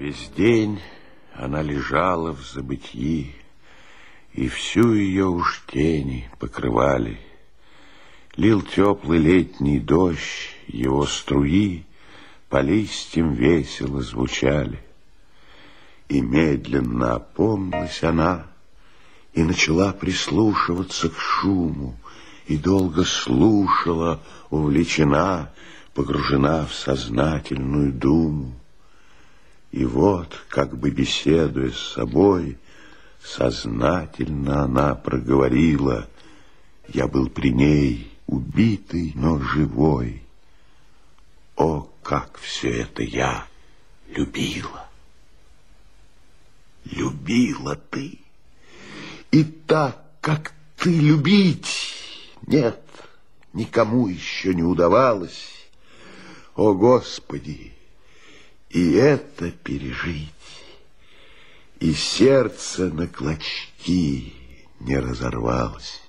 Весь день она лежала в забытьи, и всю ее уж тени покрывали. Лил теплый летний дождь, его струи по листьям весело звучали. И медленно опомнилась она, и начала прислушиваться к шуму, и долго слушала, увлечена, погружена в сознательную думу. И вот, как бы беседуя с собой, сознательно она проговорила: я был при ней убитый, но живой. О, как все это я любила! Любила ты, и так, как ты, любить нет, никому еще не удавалось. О, Господи! И это пережить, и сердце на клочки не разорвалось.